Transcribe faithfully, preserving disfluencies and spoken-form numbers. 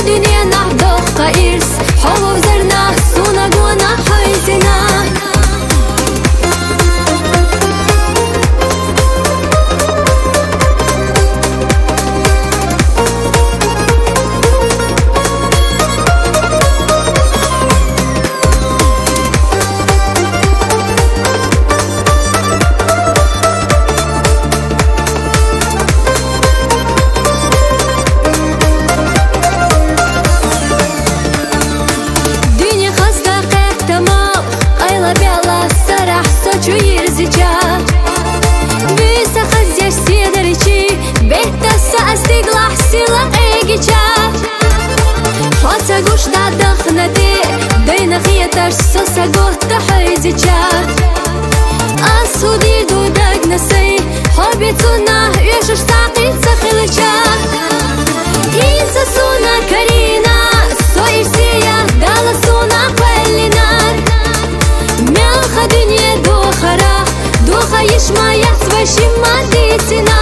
dünya nah doqqa irs Hava üzerine suna gona hayzina Gush da dakhnati Dejna khjetar so sa gota hajzika Asudi du dag nësej Habituna Ysh është taqit sa khilqa Insa suna karina So irsiya Dalla suna qallinar Mja khadinje do khara Do khayish ma yatsva shimma ditina